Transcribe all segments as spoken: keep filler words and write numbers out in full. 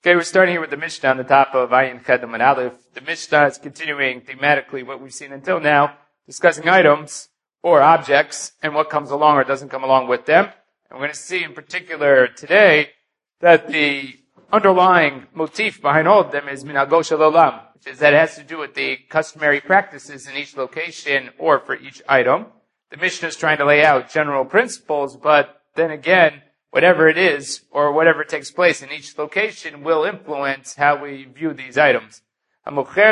Okay, we're starting here with the Mishnah on the top of Ayin Chedam and Aleph. The Mishnah is continuing thematically what we've seen until now, discussing items or objects and what comes along or doesn't come along with them. And we're going to see in particular today that the underlying motif behind all of them is Minhago Shel Olam, which is that it has to do with the customary practices in each location or for each item. The Mishnah is trying to lay out general principles, but then again, whatever it is, or whatever takes place in each location will influence how we view these items. Someone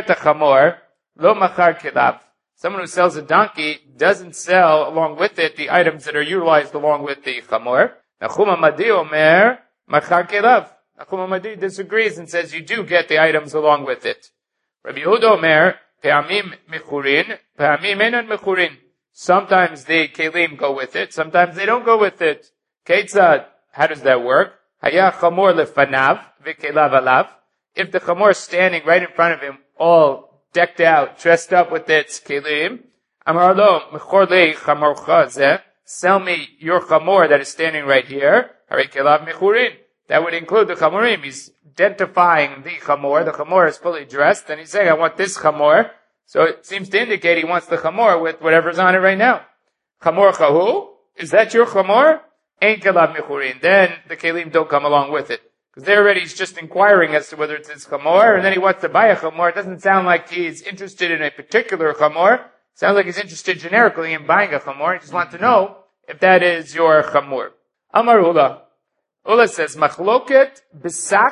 who sells a donkey doesn't sell along with it the items that are utilized along with the chamor. Nachum Hamadi omer machar kelav. Nachum Hamadi disagrees and says you do get the items along with it. Rabbi Yehuda omer pe'amim mechurin, pe'amim enan mechurin. Sometimes the kelim go with it, sometimes they don't go with it. Keitzad, how does that work? Haya chamor lefanav v'kelav alav. If the chamor is standing right in front of him, all decked out, dressed up with its kelim, amar lo mechor le chamorcha zeh, sell me your chamor that is standing right here. Harei kelav mechurin. That would include the chamorim. He's identifying the chamor. The chamor is fully dressed, and he's saying, I want this chamor. So it seems to indicate he wants the chamor with whatever's on it right now. Chamor chahu? Is that your chamor? Ain't kelav mechurin. Then the kelim don't come along with it. Because there already he's just inquiring as to whether it's his chamor, and then he wants to buy a chamor. It doesn't sound like he's interested in a particular chamor. It sounds like he's interested generically in buying a chamor. He just wants to know if that is your chamor. Amar Ula. Ula says, machloket besak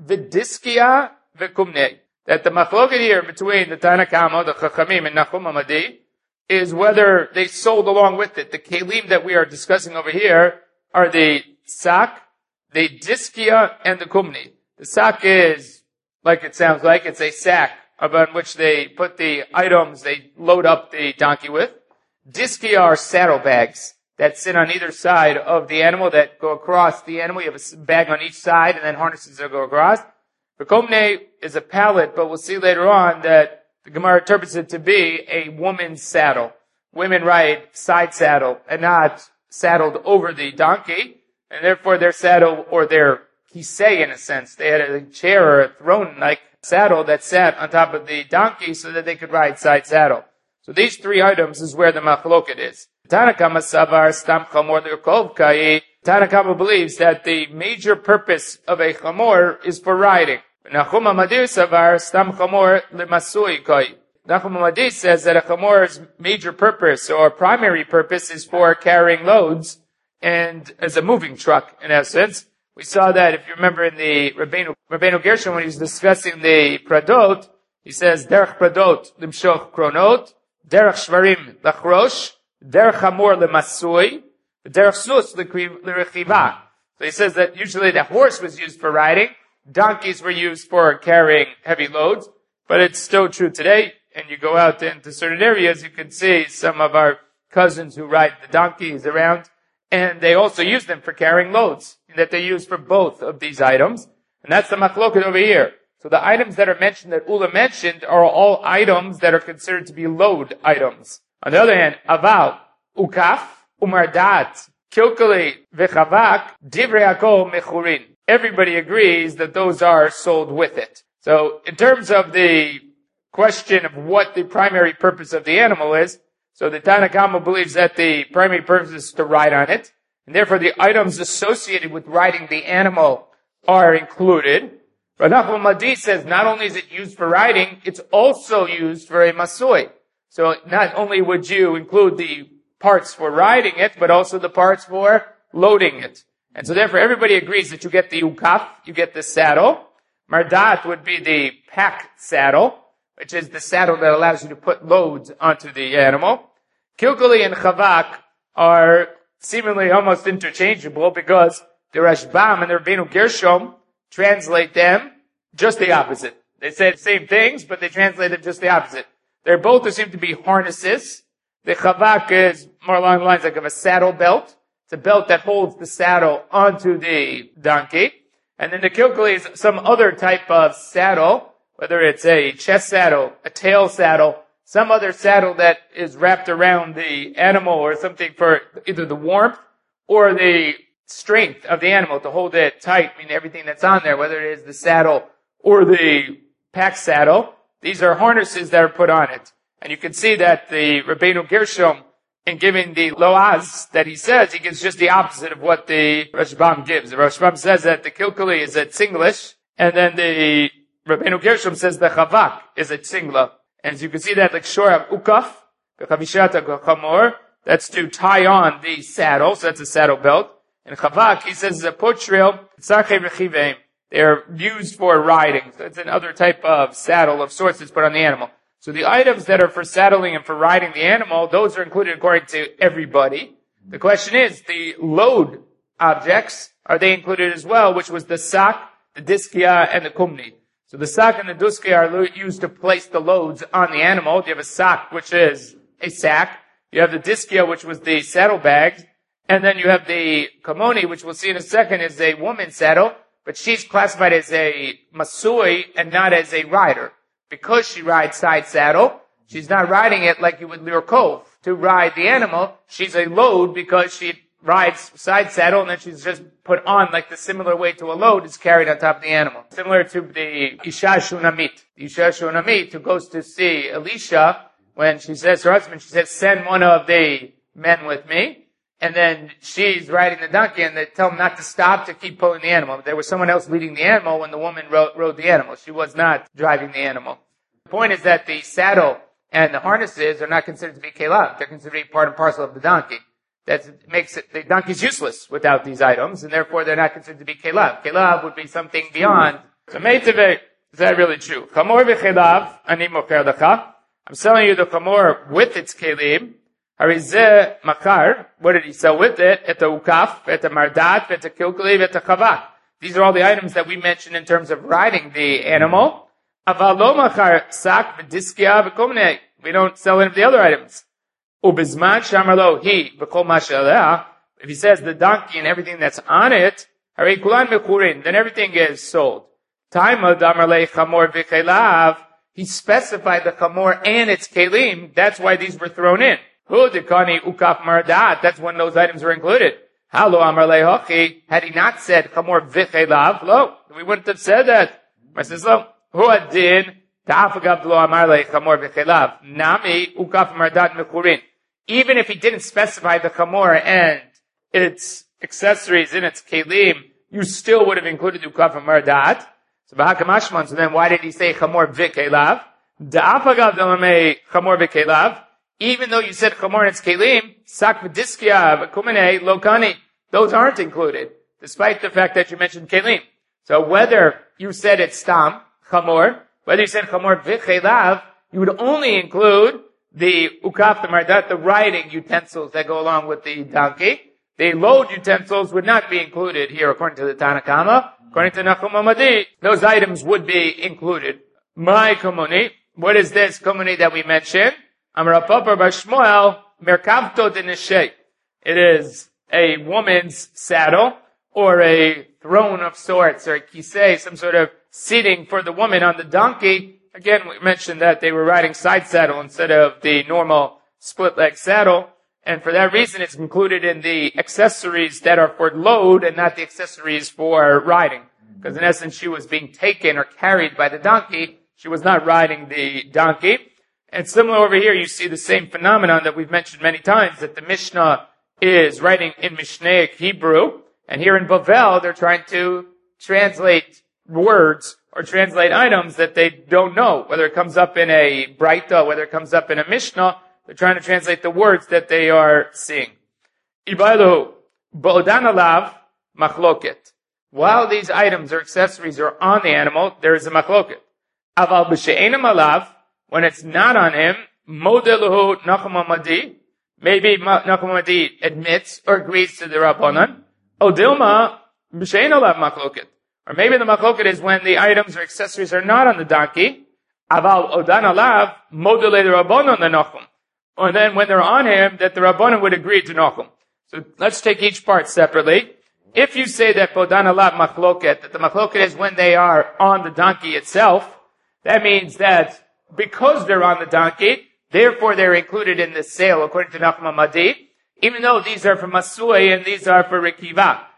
v'diskia v'kumnei. That the machloket here between the Tana Kama, the Chachamim, and Nachum Hamadi is whether they sold along with it. The kelim that we are discussing over here are the sak, the diskia, and the kumni. The sak is, like it sounds like, it's a sack upon which they put the items they load up the donkey with. Diskia are saddlebags that sit on either side of the animal that go across the animal. You have a bag on each side and then harnesses that go across. The komne is a pallet, but we'll see later on that the Gemara interprets it to be a woman's saddle. Women ride side saddle and not saddled over the donkey, and therefore their saddle, or their kisei in a sense, they had a chair or a throne-like saddle that sat on top of the donkey so that they could ride side saddle. So these three items is where the machloket is. Tanakama savar stam chamor l'yokov kai. Tanakama believes that the major purpose of a chamor is for riding. Nachum Hamadi savar stam chamor l'masui kai. Nachum Hamadi says that a chamor's major purpose or primary purpose is for carrying loads and as a moving truck, in essence. We saw that, if you remember, in the Rabbeinu, Rabbeinu Gershon, when he was discussing the Pradot, he says, Derech Pradot limshoch kronot, Derech Shvarim lachrosh, Derech Hamor lemasui, Derech Sus l'rechiva. So he says that usually the horse was used for riding, donkeys were used for carrying heavy loads, but it's still true today. And you go out into certain areas, you can see some of our cousins who ride the donkeys around, and they also use them for carrying loads, that they use for both of these items. And that's the machloket over here. So the items that are mentioned, that Ula mentioned, are all items that are considered to be load items. On the other hand, aval, ukaf, umardat, kilkali, vechavak, divrei hakol mechurin. Everybody agrees that those are sold with it. So in terms of the question of what the primary purpose of the animal is, so the Tana Kama believes that the primary purpose is to ride on it, and therefore the items associated with riding the animal are included. But Nachum Hamadi says not only is it used for riding, it's also used for a masui. So not only would you include the parts for riding it, but also the parts for loading it. And so therefore everybody agrees that you get the ukaf, you get the saddle. Mardat would be the pack saddle, which is the saddle that allows you to put loads onto the animal. Kilkali and chavak are seemingly almost interchangeable because the Rashbam and the Rabbeinu Gershom translate them just the opposite. They say the same things, but they translate them just the opposite. They're both, there seem to be harnesses. The chavak is more along the lines like of a saddle belt. It's a belt that holds the saddle onto the donkey. And then the kilkali is some other type of saddle, whether it's a chest saddle, a tail saddle, some other saddle that is wrapped around the animal or something for either the warmth or the strength of the animal to hold it tight, I mean everything that's on there, whether it is the saddle or the pack saddle, these are harnesses that are put on it. And you can see that the Rabbeinu Gershom, in giving the loaz that he says, he gives just the opposite of what the Rashbam gives. The Rashbam says that the kilkuli is a tzinglish, and then the Rabbeinu Gershom says the chavak is a tzingla. And as you can see that, like shorab ukaf, b'chavishata chamor, that's to tie on the saddle, so that's a saddle belt. And chavak, he says, is a potril, tzarchei rechiveim. They're used for riding. So it's another type of saddle of sorts that's put on the animal. So the items that are for saddling and for riding the animal, those are included according to everybody. The question is, the load objects, are they included as well, which was the sak, the diskia, and the kumni. So the sak and the diskia are used to place the loads on the animal. You have a sak, which is a sack. You have the diskia, which was the saddle bags. And then you have the kamoni, which we'll see in a second, is a woman's saddle, but she's classified as a masui and not as a rider. Because she rides side saddle, she's not riding it like you would lirkov. To ride the animal, she's a load because she rides side saddle and then she's just put on like the similar way to a load is carried on top of the animal. Similar to the Isha Shunamit. The Isha Shunamit who goes to see Elisha, when she says to her husband, she says, send one of the men with me. And then she's riding the donkey and they tell him not to stop, to keep pulling the animal. There was someone else leading the animal when the woman rode, rode the animal. She was not driving the animal. The point is that the saddle and the harnesses are not considered to be kelav. They're considered to be part and parcel of the donkey. That makes it, the donkey's useless without these items, and therefore they're not considered to be kelav. Kelav would be something beyond. So meitave, is that really true? Chamor v'chelav, ani mocher lecha. I'm selling you the chamor with its kelim. Harizeh makar, what did he sell with it? Et ukaf, et mardat, et kilkuli, et chavak. These are all the items that we mentioned in terms of riding the animal. Aval lo makar sak v'diskia v'komnei. We don't sell any of the other items. Ubizman shamarlo hi v'kol mashaleh. If he says the donkey and everything that's on it, hari kulan mekurin, then everything is sold. Taima damarle chamor v'chelav. He specified the chamor and its kelim. That's why these were thrown in. Hu dekani ukaf mardat. That's when those items were included. Halo amar lehochi. Had he not said chamor v'chelav, lo, we wouldn't have said that. I says lo. Hu adin ta'afagav lo amar le chamor v'chelav. Nami ukaf mardat mekurin. Even if he didn't specify the chamor and its accessories in its kelim, you still would have included ukaf mardat. So b'hakamashman. So then, why did he say chamor v'chelav? Da'afagav dalame chamor v'chelav. Even though you said chamor and its kelim, sak v'diskia v'kumene lokani, those aren't included, despite the fact that you mentioned kelim. So whether you said it's stam, chamor, whether you said chamor v'chelav, you would only include the ukaf, the mardat, the riding utensils that go along with the donkey. The load utensils would not be included here according to the Tanakama. According to Nachum Amadi, those items would be included. My komuni, what is this komuni that we mentioned? Amar Papa bar Shmuel, merkavto denishay. It is a woman's saddle, or a throne of sorts, or a kisei, some sort of seating for the woman on the donkey. Again, we mentioned that they were riding side saddle instead of the normal split leg saddle. And for that reason, it's included in the accessories that are for load and not the accessories for riding. Because in essence, she was being taken or carried by the donkey. She was not riding the donkey. And similar over here, you see the same phenomenon that we've mentioned many times, that the Mishnah is writing in Mishnaic Hebrew. And here in Bavel, they're trying to translate words or translate items that they don't know. Whether it comes up in a Braita, whether it comes up in a Mishnah, they're trying to translate the words that they are seeing. Ibailu, bo'odan alav, machloket. While these items or accessories are on the animal, there is a machloket. Aval b'she'enam alav, when it's not on him, modeluhu Nachum Amadi, maybe Nachum Amadi admits or agrees to the Rabbanan. Odilma, b'she'en alav machloket. Or maybe the machloket is when the items or accessories are not on the donkey. Aval odan alav, modele the Rabbanan the Nachum. Or then when they're on him, that the Rabbanan would agree to Nachum. So let's take each part separately. If you say that Bodan alav machloket, that the machloket is when they are on the donkey itself, that means that because they're on the donkey, therefore they're included in the sale according to Nachum Amadi, even though these are for Masui and these are for Rekiva.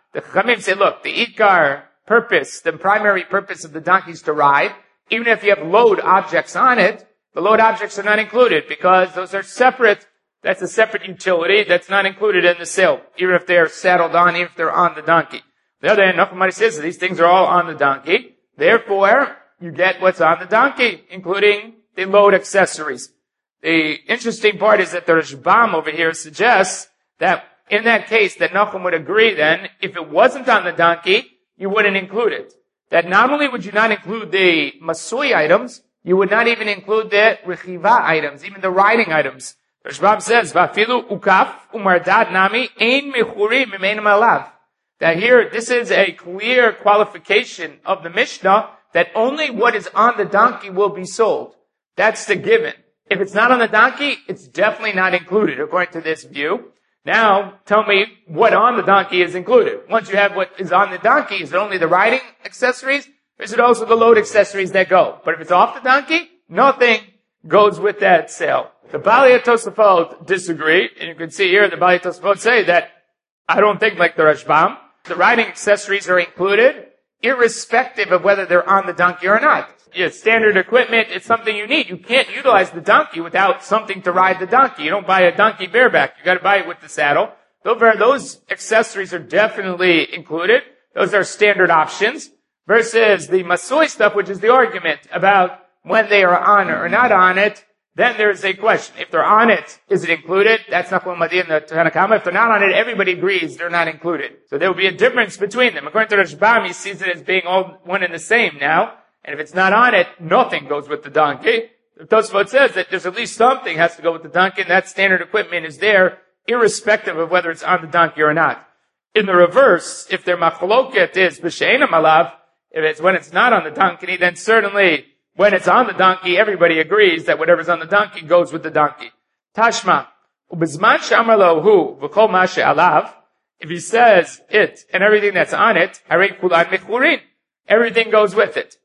The Chachamim say, look, the ikar purpose, the primary purpose of the donkey is to ride. Even if you have load objects on it, the load objects are not included because those are separate. That's a separate utility that's not included in the sale, even if they're saddled on, even if they're on the donkey. The other hand, Nachman says that these things are all on the donkey. Therefore, you get what's on the donkey, including the load accessories. The interesting part is that the Rashbam over here suggests that in that case, that Nachum would agree then, if it wasn't on the donkey, you wouldn't include it. That not only would you not include the masui items, you would not even include the rechiva items, even the riding items. The Rashbam says, "Vafilu ukaf umardad nami ein mechurim mimein malav." That here, this is a clear qualification of the Mishnah that only what is on the donkey will be sold. That's the given. If it's not on the donkey, it's definitely not included, according to this view. Now, tell me what on the donkey is included. Once you have what is on the donkey, is it only the riding accessories? Or is it also the load accessories that go? But if it's off the donkey, nothing goes with that sale. The Balei Tosafot disagree, and you can see here the Balei Tosafot say that I don't think like the Rashbam. The riding accessories are included, irrespective of whether they're on the donkey or not. Yeah, standard equipment, it's something you need. You can't utilize the donkey without something to ride the donkey. You don't buy a donkey bareback. You gotta buy it with the saddle. Those accessories are definitely included. Those are standard options. Versus the masui stuff, which is the argument about when they are on or not on it, then there's a question. If they're on it, is it included? That's Nachman Madi and the Tanna Kama. If they're not on it, everybody agrees they're not included. So there will be a difference between them. According to Rashbam, he sees it as being all one and the same now. And if it's not on it, nothing goes with the donkey. Tosafot says that there's at least something has to go with the donkey, and that standard equipment is there, irrespective of whether it's on the donkey or not. In the reverse, if their machloket is b'she'ena malav, if it's when it's not on the donkey, then certainly when it's on the donkey, everybody agrees that whatever's on the donkey goes with the donkey. Tashma, ubizman she'amar lohu v'kol ma she'alav, if he says it and everything that's on it, harei kulan mechurin, everything goes with it.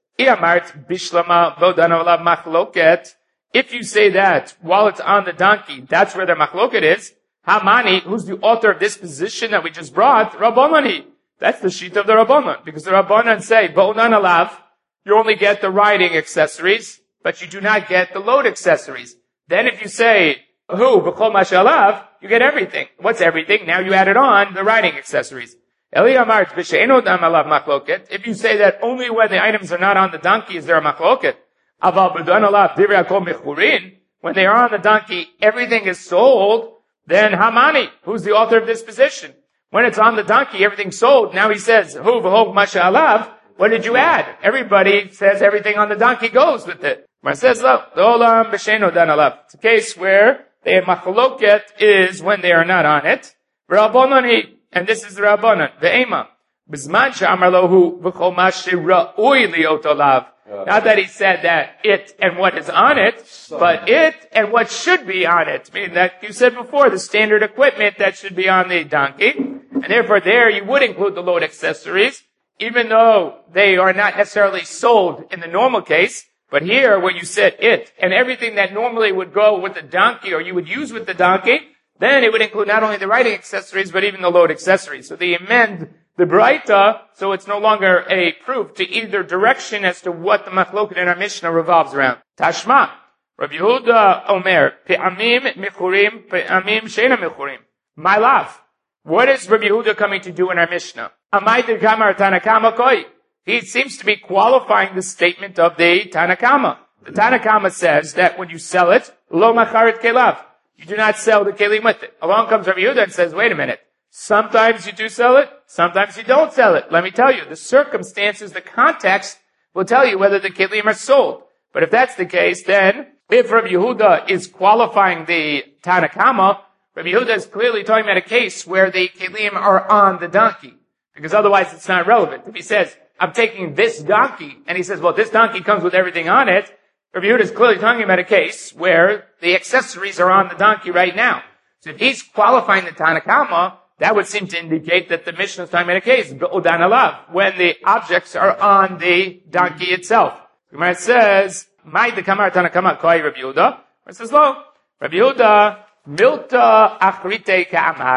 If you say that while it's on the donkey, that's where the machloket is, Hamani, who's the author of this position that we just brought, Rabbanani. That's the sheet of the Rabbanan. Because the Rabbanan say, Bo'unan alav, you only get the riding accessories, but you do not get the load accessories. Then if you say, who, B'chol mashalav, you get everything. What's everything? Now you added on the riding accessories. If you say that only when the items are not on the donkey is there a machloket, when they are on the donkey, everything is sold, then Hamani, who's the author of this position? When it's on the donkey, everything's sold. Now he says, Hu v'hov masha'alav, what did you add? Everybody says everything on the donkey goes with it. It says, it's a case where the machloket is when they are not on it. And this is the Rabbanan, the Ema. Bizman she'amar lohu v'chol ma she'ra'ui liot olav. Not that he said that it and what is on it, but it and what should be on it. Meaning that you said before, the standard equipment that should be on the donkey. And therefore there you would include the load accessories, even though they are not necessarily sold in the normal case. But here, where you said it and everything that normally would go with the donkey or you would use with the donkey, then it would include not only the riding accessories, but even the load accessories. So they amend the Braita, so it's no longer a proof to either direction as to what the Machloket in our Mishnah revolves around. Tashma, Rabbi Yehuda Omer, Pe'amim Mechurim, Pe'amim Sheina Mechurim. My love, what is Rabbi Yehuda coming to do in our Mishnah? Amay Kamar Tanakama Koi. He seems to be qualifying the statement of the Tanakama. The Tanakama says that when you sell it, Lo Macharit Kelav. You do not sell the kelim with it. Along comes Rabbi Yehuda and says, wait a minute. Sometimes you do sell it, sometimes you don't sell it. Let me tell you, the circumstances, the context will tell you whether the kelim are sold. But if that's the case, then if Rabbi Yehuda is qualifying the Tanakama, Rabbi Yehuda is clearly talking about a case where the kelim are on the donkey. Because otherwise it's not relevant. If he says, I'm taking this donkey, and he says, well, this donkey comes with everything on it, Rabbi Yehuda is clearly talking about a case where the accessories are on the donkey right now. So if he's qualifying the Tanakama, that would seem to indicate that the Mishnah is talking about a case, Be'odan alav, when the objects are on the donkey itself. The Gemara says, Mai de kamar Tanakama koi Rabbi Yehuda. It says, lo, Rabbi Yehuda, milta achrite ka'amar.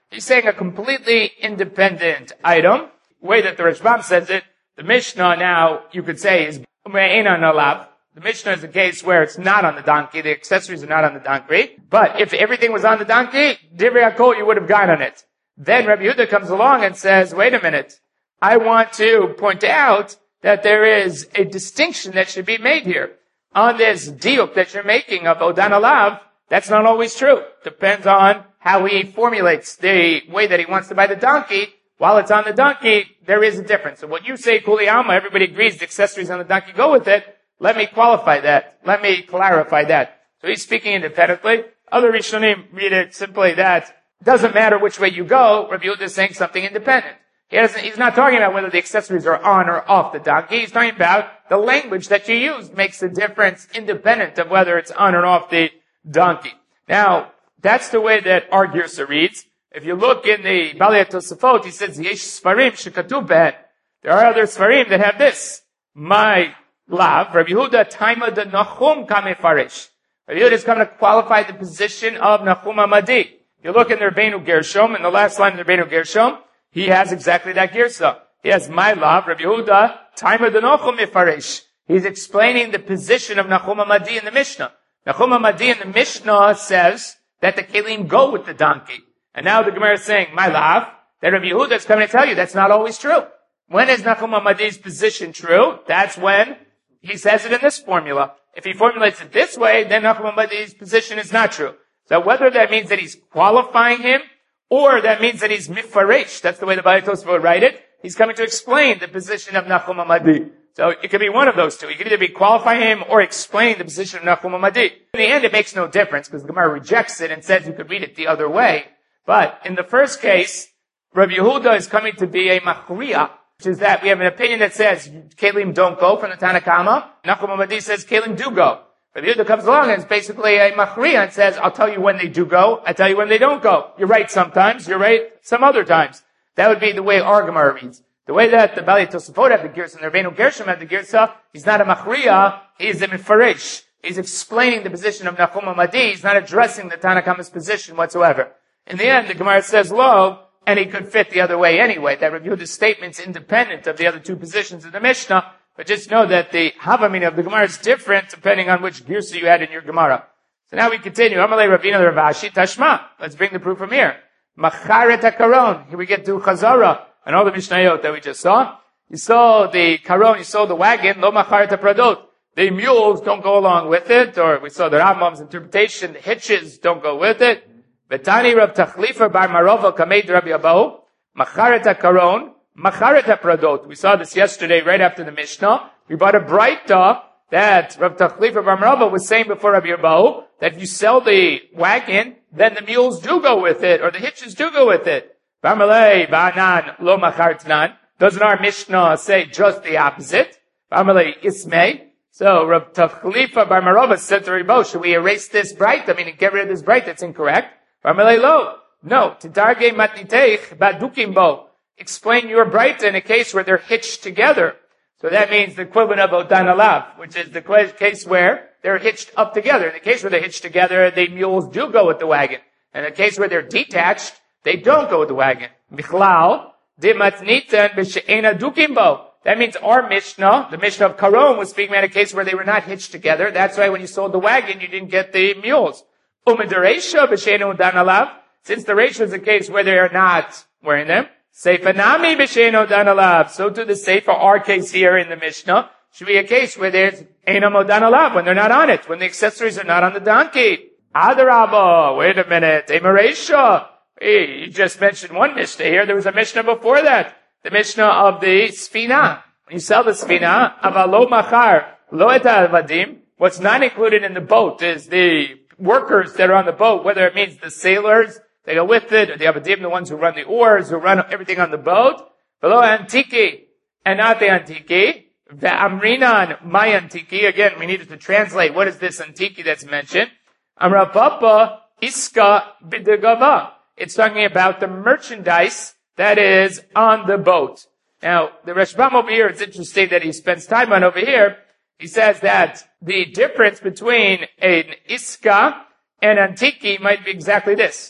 He's saying a completely independent item. The way that the Rashbam says it, the Mishnah now, you could say, is me'enan alav. The Mishnah is a case where it's not on the donkey, the accessories are not on the donkey. But if everything was on the donkey, divrei hakol, you would have gone on it. Then Rabbi Yehuda comes along and says, wait a minute, I want to point out that there is a distinction that should be made here. On this diuk that you're making of Odan alav, that's not always true. Depends on how he formulates the way that he wants to buy the donkey. While it's on the donkey, there is a difference. So what you say, Kuli Alma, everybody agrees the accessories on the donkey go with it. Let me qualify that. Let me clarify that. So he's speaking independently. Other Rishonim read it simply that it doesn't matter which way you go. Rabbi Yehuda is saying something independent. He doesn't, he's not talking about whether the accessories are on or off the donkey. He's talking about the language that you use makes a difference independent of whether it's on or off the donkey. Now, that's the way that our Girsa reads. If you look in the Balei Tosafot, he says, Yesh Sfarim shekatuv behen. There are other Sfarim that have this. My lav, Rabbi Yehuda, Taima de Nachum kamefarish. Rabbi Yehuda is going to qualify the position of Nachum Amadi. You look in the Rabbeinu Gershom, in the last line of the Rabbeinu Gershom, he has exactly that Girsa. He has my lav, Rabbi Yehuda, Taima de Nachum mefarish. He's explaining the position of Nachum Amadi in the Mishnah. Nachum Amadi in the Mishnah says that the kelim go with the donkey. And now the Gemara is saying, my lav, that Rabbi Yehuda is coming to tell you that's not always true. When is Nachum Amadi's position true? That's when he says it in this formula. If he formulates it this way, then Nachum Amadi's position is not true. So whether that means that he's qualifying him, or that means that he's mifaresh, that's the way the Balei Tosafot would write it, he's coming to explain the position of Nachum Amadi. So it could be one of those two. You could either be qualifying him or explaining the position of Nachum Amadi. In the end, it makes no difference because the Gemara rejects it and says you could read it the other way. But in the first case, Rabbi Yehuda is coming to be a machriya, which is that we have an opinion that says kelim don't go from the Tanakama. Nachum Amadi says kelim do go. Rabbi Yehuda comes along and it's basically a machriya and says, I'll tell you when they do go, I tell you when they don't go. You're right sometimes, you're right some other times. That would be the way our Gemara reads. The way that the Balei Tosafot have the Girsa and the Rabbeinu Gershom have the Girsa, he's not a machriya, he's a mifarish. He's explaining the position of Nachum Amadi, he's not addressing the Tanakama's position whatsoever. In the end, the Gemara says lo, and he could fit the other way anyway. That Rabbi Yehuda's statement's independent of the other two positions in the Mishnah, but just know that the Havamina of the Gemara is different depending on which Girsa you had in your Gemara. So now we continue. Amalei Ravina Ravashi Tashma. Let's bring the proof from here. Macharet HaKaron. Here we get to Chazara. And all the Mishnayot that we just saw. You saw the Karon, you saw the wagon, Lo Macharet HaPradot. The mules don't go along with it, or we saw the Rambam's interpretation, the hitches don't go with it. Betani Rav Tachlifa Bar Marova Kameid Rabbi Abahu, Macharet HaKaron, Macharet HaPradot. We saw this yesterday right after the Mishnah. We bought a Braita that Rav Tachlifa Bar Marova was saying before Rabbi Abahu, that if you sell the wagon, then the mules do go with it, or the hitches do go with it. B'amalei ba'anan lo machartnan. Doesn't our Mishnah say just the opposite? B'amalei ismei. So Rav Tachlifa Bar Marova said to Rabbi, should we erase this Braita? Meaning get rid of this Braita, it's incorrect. B'amalei lo. No. Tidarge matniteich badukim bo. Explain your Braita in a case where they're hitched together. So that means the equivalent of Odan alav, which is the case where they're hitched up together. In the case where they're hitched together, the mules do go with the wagon. In the case where they're detached, they don't go with the wagon. Michlal, de matnitan b'she'ena dukimbo. That means our Mishnah, the Mishnah of Karon, was speaking about a case where they were not hitched together. That's why when you sold the wagon, you didn't get the mules. Umidaresha b'she'ena udan alav. Since the ratio is a case where they are not wearing them. Seifa nami b'she'ena udan alav. So to the Seifa, our case here in the Mishnah, should be a case where there's enam udan alav, when they're not on it, when the accessories are not on the donkey. Adarabba, wait a minute, Emaresha. Hey, you just mentioned one Mishnah here. There was a Mishnah before that. The Mishnah of the Sfina. When you sell the Sfina, avalo machar, lo et vadim. What's not included in the boat is the workers that are on the boat, whether it means the sailors, they go with it, or the avadim, the ones who run the oars, who run everything on the boat. Velo antiki, and not the antiki. Ve'amrinan, my antiki. Again, we needed to translate. What is this antiki that's mentioned? Amra papa, iska bidegava. It's talking about the merchandise that is on the boat. Now, the Rashbam over here, it's interesting that he spends time on over here. He says that the difference between an iska and antiki might be exactly this.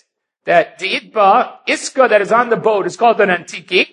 that the itba, iska that is on the boat is called an antiki,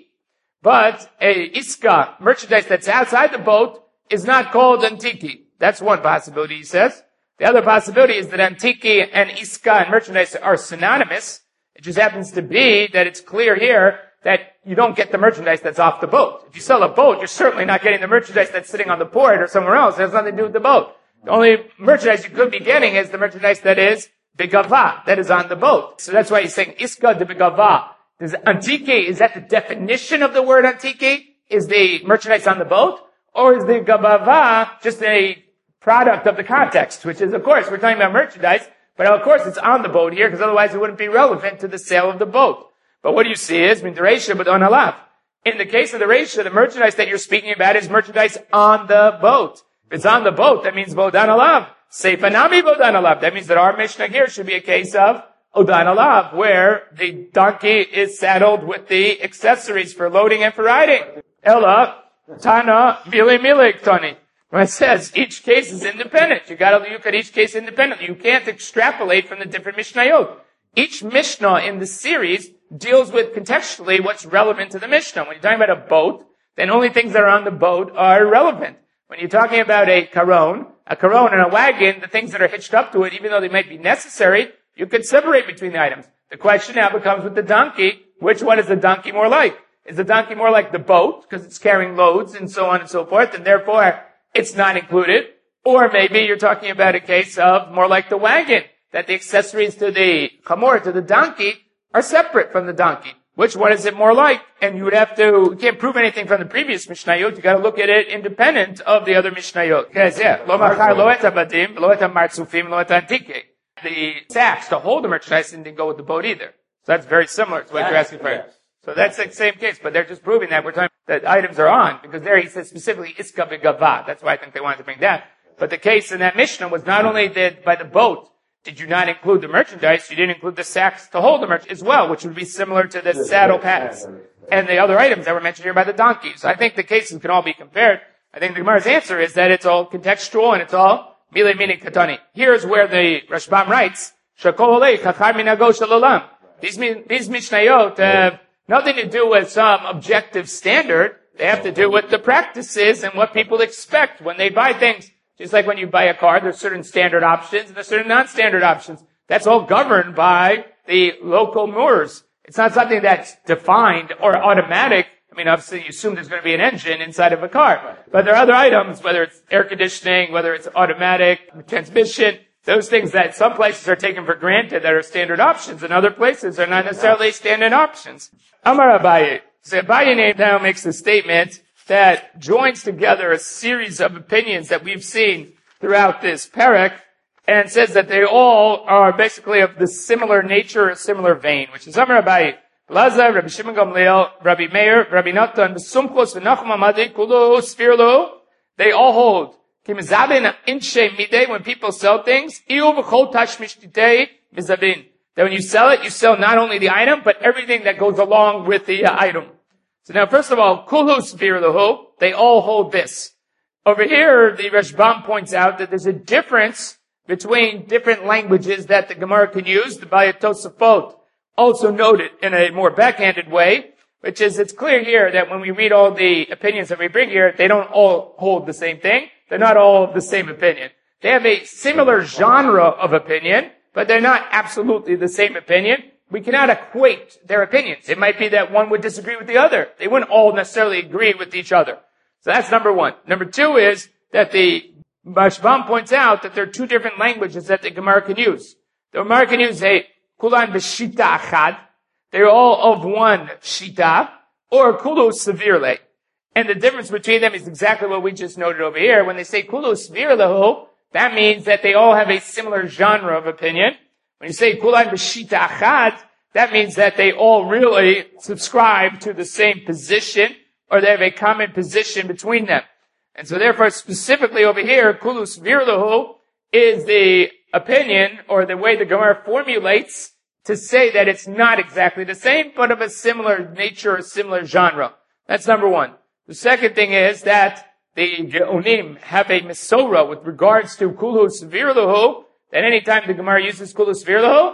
but a iska, merchandise that's outside the boat, is not called antiki. That's one possibility, he says. The other possibility is that antiki and iska and merchandise are synonymous. It just happens to be that it's clear here that you don't get the merchandise that's off the boat. If you sell a boat, you're certainly not getting the merchandise that's sitting on the port or somewhere else. It has nothing to do with the boat. The only merchandise you could be getting is the merchandise that is begava, that is on the boat. So that's why he's saying iska de begava. Does antiki, is that the definition of the word antiki? Is the merchandise on the boat? Or is the gavava just a product of the context? Which is, of course, we're talking about merchandise, but of course it's on the boat here, because otherwise it wouldn't be relevant to the sale of the boat. But what you see is, min dereisha but on alav. In the case of the reisha, the merchandise that you're speaking about is merchandise on the boat. If it's on the boat, that means bodan alav. Seifanami bodan alav. That means that our Mishnah here should be a case of odan alav, where the donkey is saddled with the accessories for loading and for riding. Ella, tana, mile mile tani. When it says each case is independent, you gotta look at each case independently. You can't extrapolate from the different Mishnayot. Each Mishnah in the series deals with contextually what's relevant to the Mishnah. When you're talking about a boat, then only things that are on the boat are relevant. When you're talking about a caron, a caron and a wagon, the things that are hitched up to it, even though they might be necessary, you can separate between the items. The question now becomes with the donkey, which one is the donkey more like? Is the donkey more like the boat, because it's carrying loads and so on and so forth, and therefore it's not included? Or maybe you're talking about a case of more like the wagon, that the accessories to the chamor, to the donkey, are separate from the donkey. Which one is it more like? And you would have to, you can't prove anything from the previous Mishnayot, you gotta look at it independent of the other Mishnayot. Because, yeah, lo machar lo et abadim, lo et martzufim, lo et antike. The sacks to hold the merchandise didn't go with the boat either. So that's very similar to what you're asking for. So that's the same case, but they're just proving that we're talking that items are on, because there he says specifically iska begava. That's why I think they wanted to bring that. But the case in that Mishnah was not only that by the boat did you not include the merchandise, you didn't include the sacks to hold the merchandise as well, which would be similar to the saddle pads and the other items that were mentioned here by the donkeys. So I think the cases can all be compared. I think the Gemara's answer is that it's all contextual and it's all mile mini katani. Here's where the Rashbam writes, Shakol olei chachar minago shalolam. These, these Mishnayot have nothing to do with some objective standard. They have to do with the practices and what people expect when they buy things. Just like when you buy a car, there's certain standard options and there's certain non-standard options. That's all governed by the local mores. It's not something that's defined or automatic. I mean, obviously you assume there's going to be an engine inside of a car. But there are other items, whether it's air conditioning, whether it's automatic, transmission, those things that some places are taken for granted that are standard options and other places are not necessarily standard options. Amar Abaye. So Abaye now makes a statement that joins together a series of opinions that we've seen throughout this parak, and says that they all are basically of the similar nature, a similar vein, which is Amar Abaye, Laza, Rabbi Shimon Gamliel, Rabbi Meir, Rabbi Natan, Besumkos, V'Nachum Amadi, Kulo, Sfirlo, they all hold. Kimizabin Inche Midei, when people sell things, Iu V'chol Tashmishtitei Mizabin. That when you sell it, you sell not only the item, but everything that goes along with the uh, item. So now, first of all, Kulu Sfir Lahu, they all hold this. Over here, the Rashbam points out that there's a difference between different languages that the Gemara can use. The Baya Tosafot also noted in a more backhanded way, which is it's clear here that when we read all the opinions that we bring here, they don't all hold the same thing. They're not all the same opinion. They have a similar genre of opinion, but they're not absolutely the same opinion. We cannot equate their opinions. It might be that one would disagree with the other. They wouldn't all necessarily agree with each other. So that's number one. Number two is that the Rashbam points out that there are two different languages that the Gemara can use. The Gemara can use a kulan b'shita achad. They're all of one shita, or kulu sevirle. And the difference between them is exactly what we just noted over here. When they say kulu sevirlehu, that means that they all have a similar genre of opinion. When you say kulan b'shita achad, that means that they all really subscribe to the same position, or they have a common position between them. And so therefore, specifically over here, kulu svirlahu is the opinion, or the way the Gemara formulates to say that it's not exactly the same, but of a similar nature, a similar genre. That's number one. The second thing is that the Geonim have a Mesora with regards to kulu svirlahu, that anytime the Gemara uses kulu svirlahu,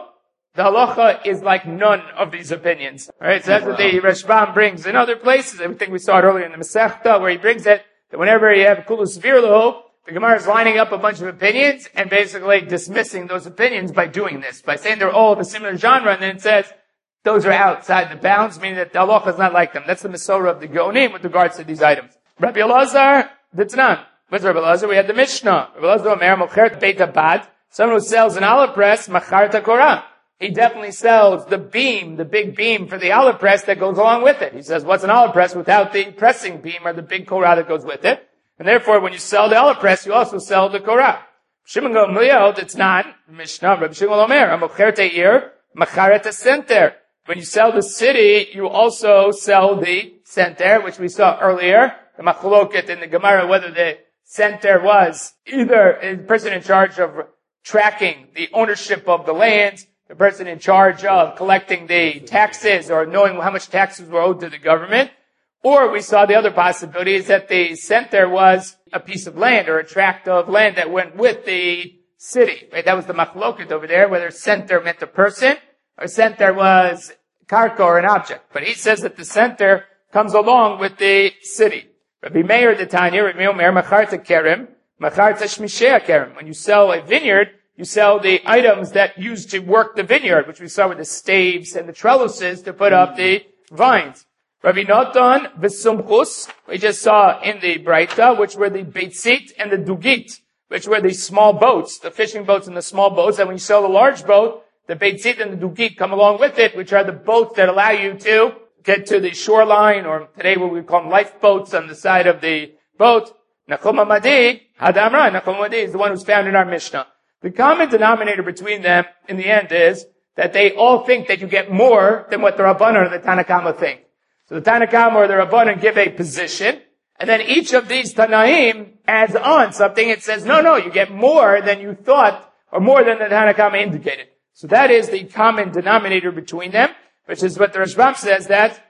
the halacha is like none of these opinions. Alright, so that's what the Rashbam brings in other places. I think we saw it earlier in the Masechta, where he brings it, that whenever you have kulus virlo, the Gemara is lining up a bunch of opinions and basically dismissing those opinions by doing this, by saying they're all of a similar genre, and then it says those are outside the bounds, meaning that the halacha is not like them. That's the Masorah of the Geonim with regards to these items. Rabbi Elazar, Ditnan. With Rabbi Elazar, we had the Mishnah. Rabbi Elazar, Omer, Mochert Beit Abad. Someone who sells an olive press, Machar Takora. He definitely sells the beam, the big beam for the olive press that goes along with it. He says, what's an olive press without the pressing beam or the big korah that goes with it? And therefore, when you sell the olive press, you also sell the korah. Shimon Gamliel, it's not Mishnah. Rabbi Shimon Omer, Mocher Te'ir, Machar Center. When you sell the city, you also sell the center, which we saw earlier. The machloket in the Gemara, whether the center was either a person in charge of tracking the ownership of the land, the person in charge of collecting the taxes or knowing how much taxes were owed to the government. Or we saw the other possibility is that the center was a piece of land or a tract of land that went with the city. Right? That was the machloket over there, whether center meant a person or center was karka or an object. But he says that the center comes along with the city. Rabbi Meir the Tanya, Rabbi Meir, macharta kerem, macharta shmishea kerem. When you sell a vineyard, you sell the items that used to work the vineyard, which we saw with the staves and the trellises to put up the vines. Rabbi Natan v'sumchus, we just saw in the Braita, which were the beitzit and the dugit, which were the small boats, the fishing boats and the small boats. And when you sell the large boat, the beitzit and the dugit come along with it, which are the boats that allow you to get to the shoreline, or today what we call them lifeboats on the side of the boat. Nachum Amadi, Hadamra, Nachum Amadi is the one who's found in our Mishnah. The common denominator between them, in the end, is that they all think that you get more than what the Rabbanan or the Tanna Kama think. So the Tanna Kama or the Rabbanan give a position, and then each of these Tanaim adds on something. It says, no, no, you get more than you thought, or more than the Tanna Kama indicated. So that is the common denominator between them, which is what the Rashbam says, that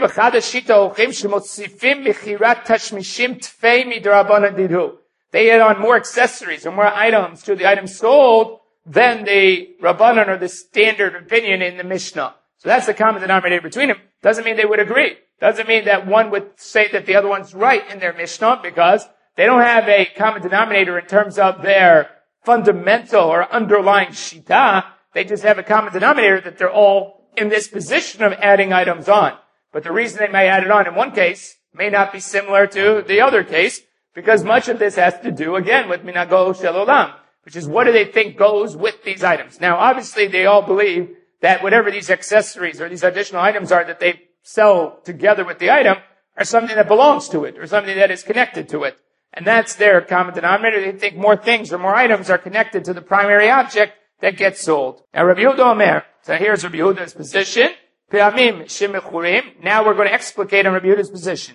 they add on more accessories or more items to the items sold than the Rabbanan or the standard opinion in the Mishnah. So that's the common denominator between them. Doesn't mean they would agree. Doesn't mean that one would say that the other one's right in their Mishnah, because they don't have a common denominator in terms of their fundamental or underlying shita. They just have a common denominator that they're all in this position of adding items on. But the reason they may add it on in one case may not be similar to the other case, because much of this has to do, again, with minago shel olam, which is what do they think goes with these items. Now, obviously, they all believe that whatever these accessories or these additional items are that they sell together with the item are something that belongs to it, or something that is connected to it. And that's their common denominator. They think more things or more items are connected to the primary object that gets sold. Now, Rabbi Yehuda Omer, so here's Rabbi Yehuda's position. Now we're going to explicate on Rabbi Yehuda's position.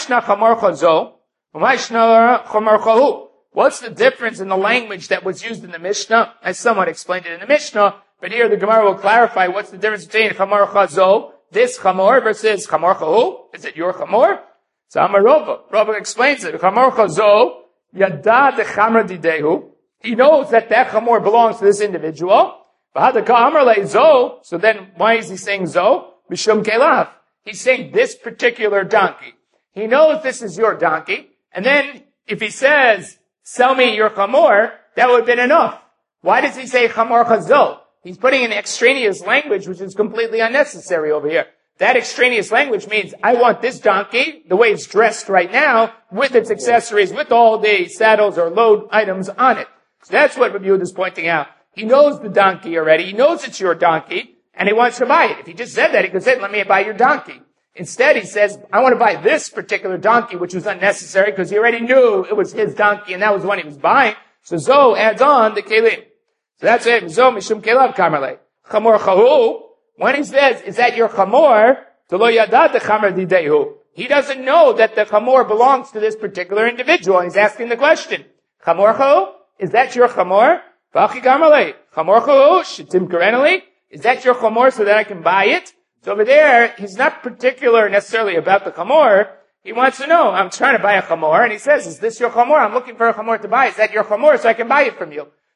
What's the difference in the language that was used in the Mishnah? I somewhat explained it in the Mishnah, but here the Gemara will clarify what's the difference between chamor chazo, this chamor, versus chamor chahu. Is it your chamor? So Amar Rava. Rava explains it. Chamor chazo, yada de chamra didehu. He knows that that chamor belongs to this individual. So then, why is he saying zo? Mishum kelav. He's saying this particular donkey. He knows this is your donkey, and then if he says, sell me your chamor, that would have been enough. Why does he say chamor chazo? He's putting in extraneous language, which is completely unnecessary over here. That extraneous language means, I want this donkey, the way it's dressed right now, with its accessories, with all the saddles or load items on it. So that's what Rabbi Yehuda is pointing out. He knows the donkey already. He knows it's your donkey, and he wants to buy it. If he just said that, he could say, let me buy your donkey. Instead, he says, I want to buy this particular donkey, which was unnecessary because he already knew it was his donkey, and that was the one he was buying. So Zo adds on the kelim. So that's it. Zo mishum kelav kamarle. Chamor chahu. When he says, is that your chamor? Lo yadat the chamor didehu. He doesn't know that the chamor belongs to this particular individual, and he's asking the question. Chamor chahu? Is that your chamor? V'achi kamarle. Chamor chahu? Shitim karenali. Is that your chamor so that I can buy it? So over there, he's not particular necessarily about the chamor. He wants to know, I'm trying to buy a chamor, and he says, is this your chamor? I'm looking for a chamor to buy. Is that your chamor so I can buy it from you?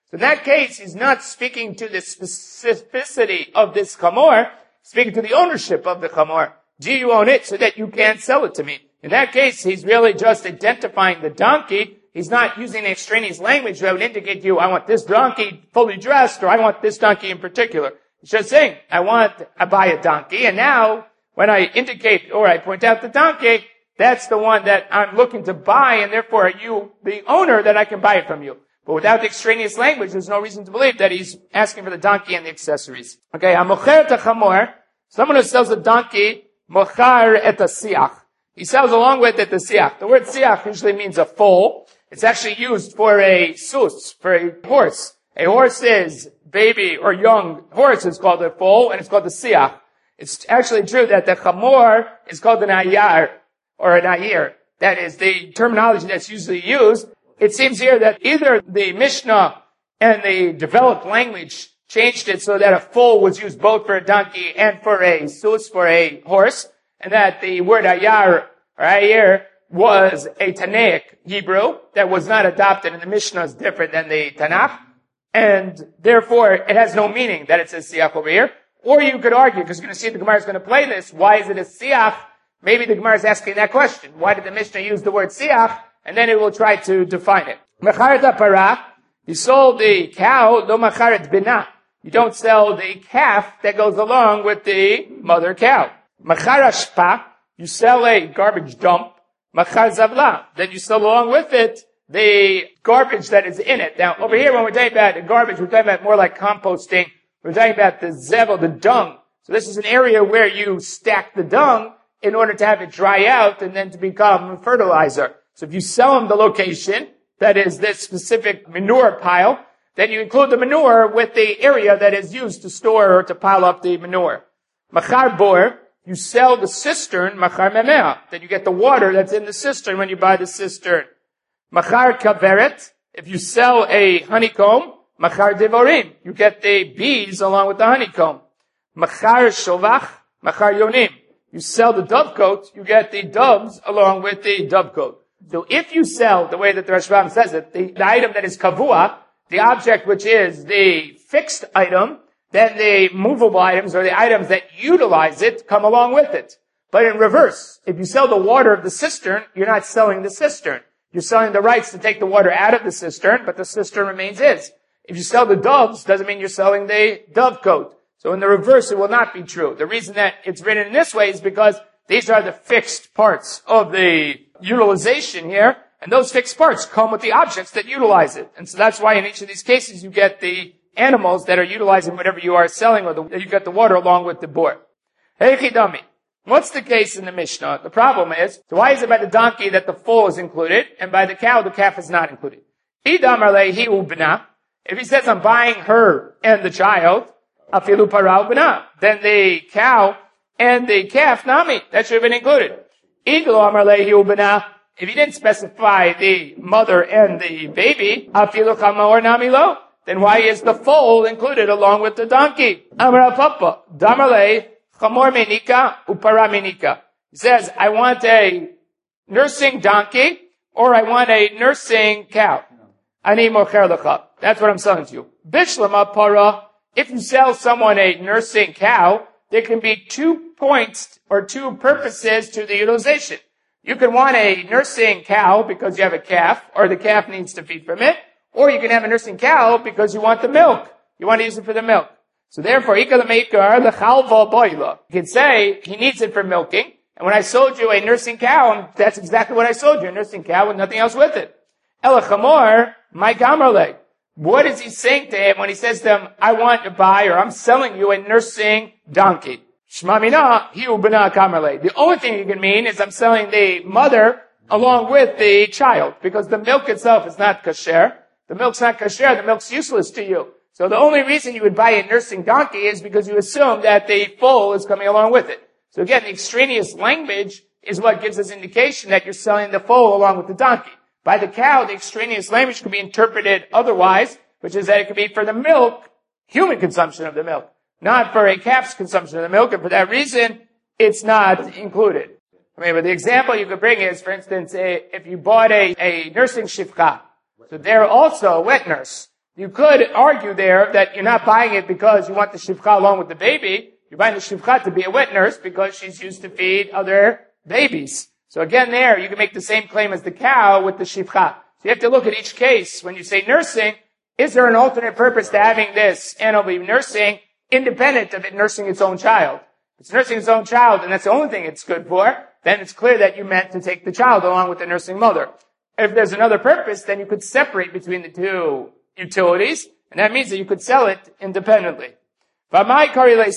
So in that case, he's not speaking to the specificity of this chamor, speaking to the ownership of the chamor. Do you own it so that you can sell it to me? In that case, he's really just identifying the donkey. He's not using extraneous language that would indicate to you, I want this donkey fully dressed, or I want this donkey in particular. He's just saying, I want, I buy a donkey, and now, when I indicate, or I point out the donkey, that's the one that I'm looking to buy, and therefore are you the owner that I can buy it from you. But without the extraneous language, there's no reason to believe that he's asking for the donkey and the accessories. Okay, ha-mocher et ha-chamor, someone who sells a donkey, mochar et ha-siach. He sells along with it the siach. The word siach usually means a foal. It's actually used for a sus, for a horse. A horse is baby or young horse is called a foal, and it's called the siach. It's actually true that the chamor is called an ayar, or an ayir. That is the terminology that's usually used. It seems here that either the Mishnah and the developed language changed it so that a foal was used both for a donkey and for a sus, for a horse, and that the word ayar, or ayir, was a Tanaic Hebrew that was not adopted, and the Mishnah is different than the Tanakh, and therefore it has no meaning that it says siach over here. Or you could argue, because you're going to see the Gemara is going to play this, why is it a siach? Maybe the Gemara is asking that question. Why did the Mishnah use the word siach? And then it will try to define it. Mecharet parah, you sold the cow, lo mecharet binah. You don't sell the calf that goes along with the mother cow. Mechar ashpa, you sell a garbage dump. Machar zavla, then you sell along with it the garbage that is in it. Now, over here, when we're talking about the garbage, we're talking about more like composting. We're talking about the zevel, the dung. So this is an area where you stack the dung in order to have it dry out and then to become fertilizer. So if you sell them the location, that is this specific manure pile, then you include the manure with the area that is used to store or to pile up the manure. Machar bor, you sell the cistern, machar memea, then you get the water that's in the cistern when you buy the cistern. Machar kaveret, if you sell a honeycomb, machar devorim, you get the bees along with the honeycomb. Machar shovach, machar yonim, you sell the dovecote, you get the doves along with the dovecote. So if you sell, the way that the Rashbam says it, the, the item that is kavua, the object which is the fixed item, then the movable items or the items that utilize it come along with it. But in reverse, if you sell the water of the cistern, you're not selling the cistern. You're selling the rights to take the water out of the cistern, but the cistern remains his. If you sell the doves, doesn't mean you're selling the dovecote. So in the reverse, it will not be true. The reason that it's written in this way is because these are the fixed parts of the utilization here, and those fixed parts come with the objects that utilize it. And so that's why in each of these cases you get the animals that are utilizing whatever you are selling, or the, you get the water along with the boar. Hey chidami. What's the case in the Mishnah? The problem is, so why is it by the donkey that the foal is included, and by the cow the calf is not included? Idam alehi ubna. If he says I'm buying her and the child, afilu para ubna, then the cow and the calf, nami, that should have been included. Idlo amar lehi ubna. If he didn't specify the mother and the baby, afilu chamor nami lo, then why is the foal included along with the donkey? Amar papa, damarle chamor menika upara menika. He says, I want a nursing donkey, or I want a nursing cow. Ani mocher lecha. That's what I'm selling to you. Bishlama para. If you sell someone a nursing cow, there can be two points or two purposes to the utilization. You can want a nursing cow because you have a calf, or the calf needs to feed from it, or you can have a nursing cow because you want the milk. You want to use it for the milk. So therefore, you can say he needs it for milking, and when I sold you a nursing cow, that's exactly what I sold you, a nursing cow with nothing else with it. Elachamor, my gamerle. What is he saying to him when he says to him, I want to buy, or I'm selling you a nursing donkey? Shmamina, hiu b'na kamerle. The only thing you can mean is I'm selling the mother along with the child, because the milk itself is not kasher. The milk's not kasher, the milk's useless to you. So the only reason you would buy a nursing donkey is because you assume that the foal is coming along with it. So again, the extraneous language is what gives us indication that you're selling the foal along with the donkey. By the cow, the extraneous language can be interpreted otherwise, which is that it could be for the milk, human consumption of the milk, not for a calf's consumption of the milk, and for that reason, it's not included. I mean, but the example you could bring is, for instance, a, if you bought a, a nursing shifcha, so they're also a wet nurse. You could argue there that you're not buying it because you want the shivcha along with the baby. You're buying the shivcha to be a wet nurse because she's used to feed other babies. So again there, you can make the same claim as the cow with the shivcha. So you have to look at each case. When you say nursing, is there an alternate purpose to having this animal be nursing independent of it nursing its own child? If it's nursing its own child and that's the only thing it's good for, then it's clear that you meant to take the child along with the nursing mother. If there's another purpose, then you could separate between the two utilities, and that means that you could sell it independently. Why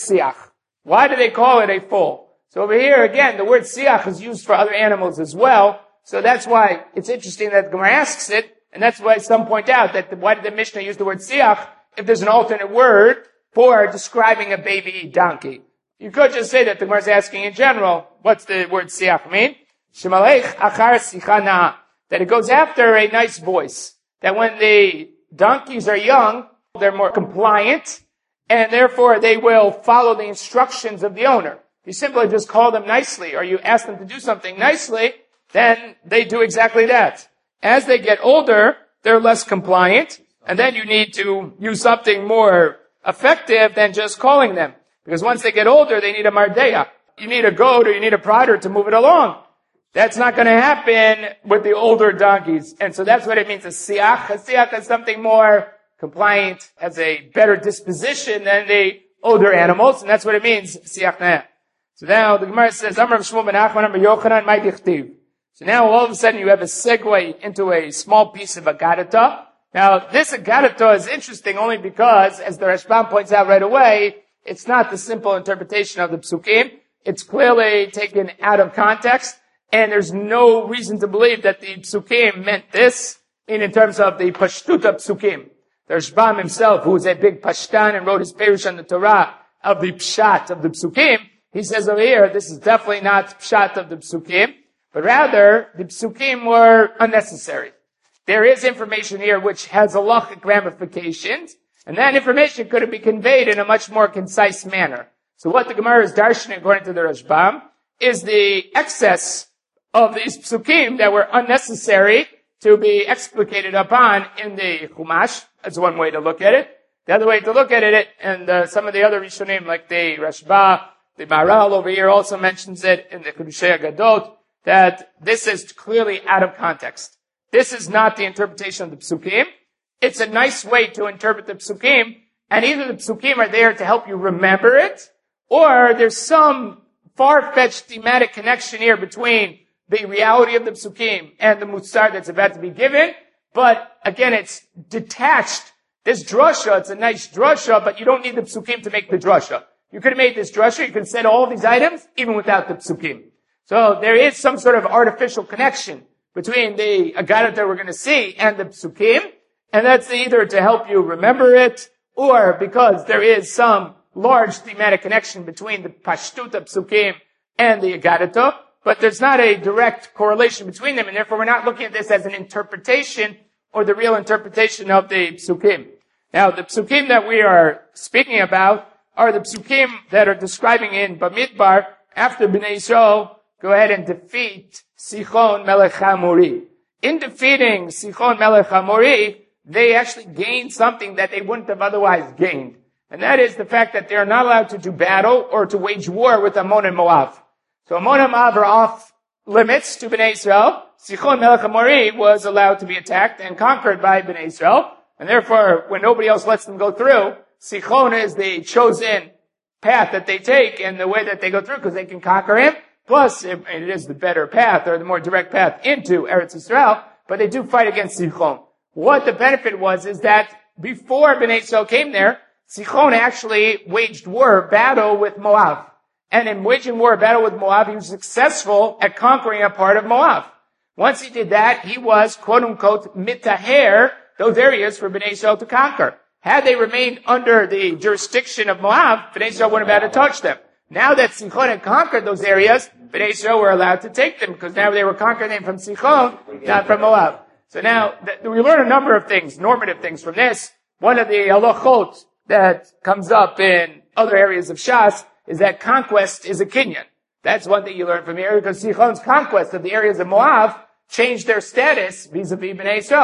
do they call it a foal? So over here, again, the word siach is used for other animals as well, so that's why it's interesting that the Gemara asks it, and that's why some point out that the, why did the Mishnah use the word siach if there's an alternate word for describing a baby donkey? You could just say that the Gemara is asking in general, what's the word siach mean? Shemalech achar sichana, that it goes after a nice voice. That when the donkeys are young, they're more compliant, and therefore they will follow the instructions of the owner. You simply just call them nicely, or you ask them to do something nicely, then they do exactly that. As they get older, they're less compliant, and then you need to use something more effective than just calling them. Because once they get older, they need a mardeya. You need a goat or you need a prodder to move it along. That's not going to happen with the older donkeys. And so that's what it means, a siach. A siach is something more compliant, has a better disposition than the older animals, and that's what it means, siach na'eh. So now the Gemara says, Amar Shmuel ben Achman, Amar Yochanan, my dichtiv. So now all of a sudden you have a segue into a small piece of Agadata. Now this Agadata is interesting only because, as the Rashbam points out right away, it's not the simple interpretation of the psukim. It's clearly taken out of context, and there's no reason to believe that the psukim meant this in, in terms of the pashtuta psukim. The Rashbam himself, who is a big pashtan and wrote his perush on the Torah of the pshat of the psukim, he says over here, this is definitely not pshat of the psukim, but rather the psukim were unnecessary. There is information here which has halachic ramifications, and that information could have been conveyed in a much more concise manner. So what the Gemara is darshaning, according to the Rashbam, is the excess of these psukim that were unnecessary to be explicated upon in the Chumash. That's one way to look at it. The other way to look at it, and uh, some of the other Rishonim, like the Rashba, the Maharal over here also mentions it in the Kedushei Agadot, that this is clearly out of context. This is not the interpretation of the psukim. It's a nice way to interpret the psukim, and either the psukim are there to help you remember it, or there's some far-fetched thematic connection here between the reality of the psukim and the mutsar that's about to be given, but again, it's detached. This drasha, it's a nice drasha, but you don't need the psukim to make the drasha. You could have made this drasha, you could have said all of these items, even without the psukim. So there is some sort of artificial connection between the Agadah that we're going to see and the psukim, and that's either to help you remember it, or because there is some large thematic connection between the Pashtuta psukim and the Agadah, but there's not a direct correlation between them, and therefore we're not looking at this as an interpretation or the real interpretation of the psukim. Now, the psukim that we are speaking about are the psukim that are describing in Bamidbar, after Bnei Yisrael go ahead and defeat Sichon Melech HaMori. In defeating Sichon Melech HaMori, they actually gained something that they wouldn't have otherwise gained. And that is the fact that they are not allowed to do battle or to wage war with Ammon and Moab. So Ammon and Moab are off limits to Bnei Yisrael. Sichon Melech HaMori was allowed to be attacked and conquered by Bnei Yisrael. And therefore, when nobody else lets them go through, Sichon is the chosen path that they take and the way that they go through because they can conquer him. Plus, it, it is the better path or the more direct path into Eretz Yisrael, but they do fight against Sichon. What the benefit was is that before Bnei Yisrael came there, Sichon actually waged war, battle with Moab. And in waging war, battle with Moab, he was successful at conquering a part of Moab. Once he did that, he was, quote unquote, mitaher, those areas for Bnei Yisrael to conquer. Had they remained under the jurisdiction of Moab, Bnei Yisrael wouldn't have had to touch them. Now that Sichon had conquered those areas, Bnei Yisrael were allowed to take them, because now they were conquering them from Sichon, not from Moab. So now, th- we learn a number of things, normative things from this. One of the halachot that comes up in other areas of Shas is that conquest is a kinyan. That's one thing you learn from here, because Sichon's conquest of the areas of Moab changed their status vis-a-vis Bnei Yisrael.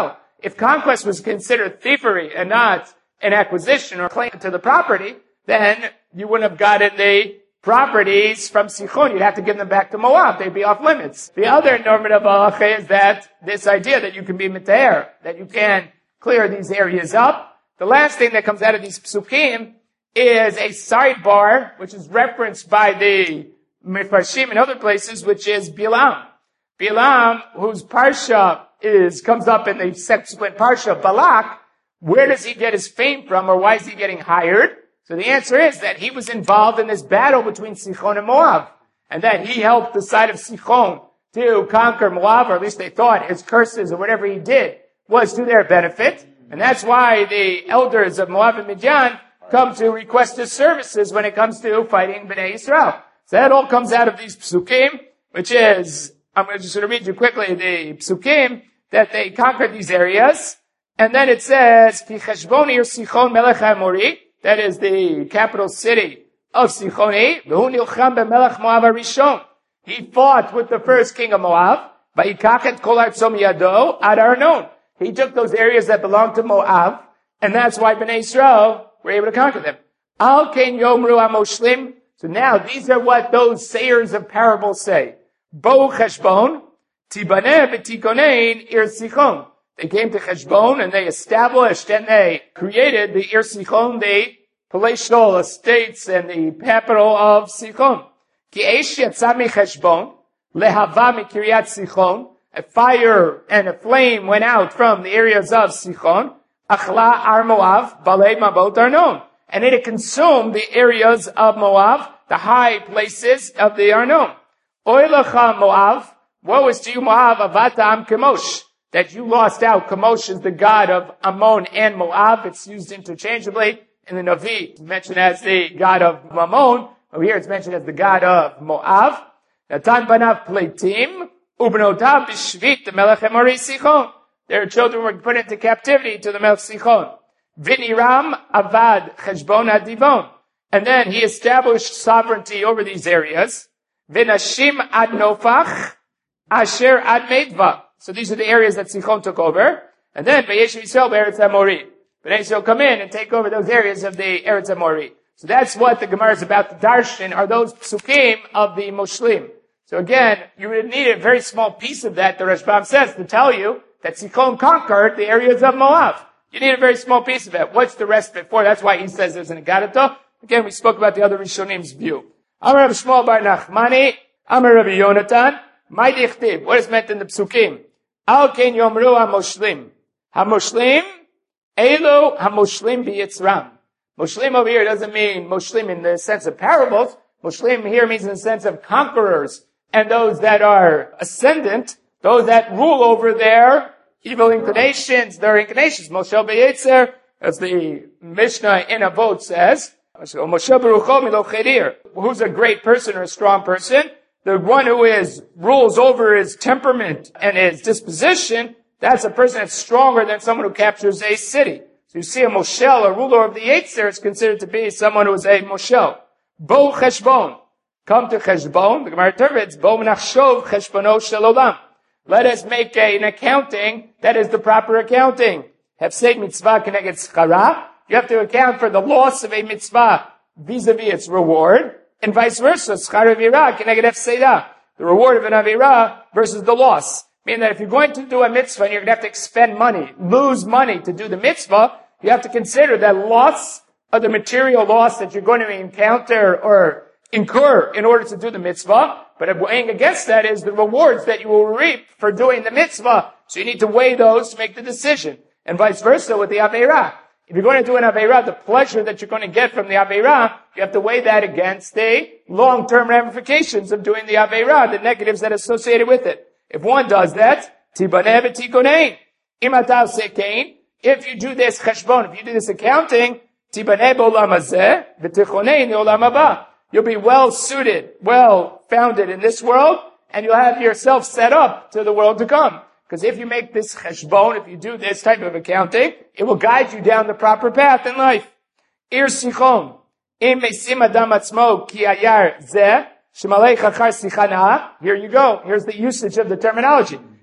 if conquest was considered thievery and not an acquisition or claim to the property, then you wouldn't have gotten the properties from Sichon. You'd have to give them back to Moab. They'd be off limits. The other normative halacha is that this idea that you can be mitaer, that you can clear these areas up. The last thing that comes out of these psukim is a sidebar, which is referenced by the Mefarshim in other places, which is Bilam. Bilam, whose parsha is, comes up in the subsequent parsha, Balak. Where does he get his fame from, or why is he getting hired? So the answer is that he was involved in this battle between Sichon and Moab, and that he helped the side of Sichon to conquer Moab, or at least they thought his curses or whatever he did was to their benefit. And that's why the elders of Moab and Midian come to request his services when it comes to fighting Bnei Yisrael. So that all comes out of these psukim, which is, I'm going to just read you quickly the psukim, that they conquered these areas. And then it says, Ki Cheshbon ir Sichon melech HaAmori, that is the capital city of Sichoni. V'hu nilcham b'melech Moab harishon. He fought with the first king of Moab. V'yikach et kol artzo miyado ad Arnon. He took those areas that belonged to Moab, and that's why Bnei Yisrael were able to conquer them. Al ken yomru hamoshlim. So now these are what those sayers of parables say. Bo Cheshbon, tibaneh v'tikonein ir Sichon. They came to Cheshbon and they established and they created the Ir Sichon, the palatial estates and the capital of Sichon. Ki eish yatsa mi Cheshbon, lehava mi Kiryat Sichon. A fire and a flame went out from the areas of Sichon. Achla ar Moav, balei mabot Arnon. And it consumed the areas of Moab, the high places of the Arnon. Oy lecha Moav, woe is to you Moab, avata am Kemosh. That you lost out. Kemosh is the god of Ammon and Moab. It's used interchangeably in the Navi. It's mentioned as the god of Ammon. Over here it's mentioned as the god of Moab. Natan banav pleitim, ubnotav b'shvit, the melech Emori Sichon. Their children were put into captivity to the melech Sichon. Viniram avad Cheshbon adivon. And then he established sovereignty over these areas. Vinashim ad Nofach, asher ad Medva. So these are the areas that Sichon took over. And then, V'yeshiv Yisrael be'eretz HaMori. Bnei Yisrael come in and take over those areas of the Eretz HaMori. So that's what the Gemara is about to darshan, are those psukim of the Moshlim. So again, you would need a very small piece of that, the Rashbam says, to tell you that Sichon conquered the areas of Moab. You need a very small piece of it. What's the rest before? That's why he says there's an Agadato. Again, we spoke about the other Rishonim's view. Amar Rabbi Shmuel bar Nachmani, Amar Rabbi Yonatan, Mai dichtib. What is meant in the psukim? Al ken yomru ha-moshlim. Ha-moshlim, elo ha-moshlim biyitzram. Moshlim over here doesn't mean moshlim in the sense of parables. Moshlim here means in the sense of conquerors and those that are ascendant, those that rule over their evil inclinations, their inclinations. Moshe b'yitzer, as the Mishnah in Avot says, Moshe berucho milo cherir. Who's a great person or a strong person? The one who is, rules over his temperament and his disposition, that's a person that's stronger than someone who captures a city. So you see a moshel, a ruler of the Yetzer, is considered to be someone who is a moshel. Bo Cheshbon. Come to Cheshbon. The Gemara interprets, Bo menachshov cheshbono shel olam. Let us make a, an accounting that is the proper accounting. Hefsek mitzvah keneged schara. You have to account for the loss of a mitzvah vis-a-vis its reward. And vice versa, schar avira keneged hefseda, the reward of an avira versus the loss. Meaning that if you're going to do a mitzvah and you're going to have to expend money, lose money to do the mitzvah, you have to consider that loss of the material loss that you're going to encounter or incur in order to do the mitzvah. But weighing against that is the rewards that you will reap for doing the mitzvah. So you need to weigh those to make the decision. And vice versa with the avira. If you're going to do an Aveirah, the pleasure that you're going to get from the Aveirah, you have to weigh that against the long-term ramifications of doing the Aveirah, the negatives that are associated with it. If one does that, Tibaneh v'tikonein. Imatav sekein. If you do this cheshbon, if you do this accounting, Tibaneh b'olam hazeh, v'tichonein l'olam haba. You'll be well suited, well founded in this world, and you'll have yourself set up to the world to come. Because if you make this cheshbon, if you do this type of accounting, it will guide you down the proper path in life. Ir sichon, im mesim adam atzmo ki ayar zeh, shemalei chachar sichana. Here you go. Here's the usage of the terminology.